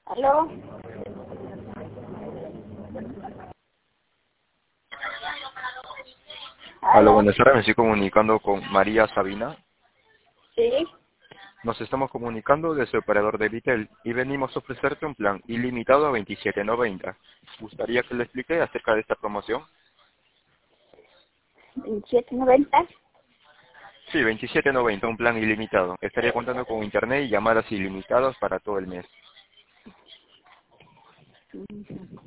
¿Aló? Aló, ¿Aló? buenas tardes, me estoy comunicando con María Sabina. Sí. Nos estamos comunicando desde Operador de Vitel y venimos a ofrecerte un plan ilimitado a 27.90. ¿Gustaría que le explique acerca de esta promoción? 27.90. Sí, 27.90, un plan ilimitado. Estaría contando con internet y llamadas ilimitadas para todo el mes.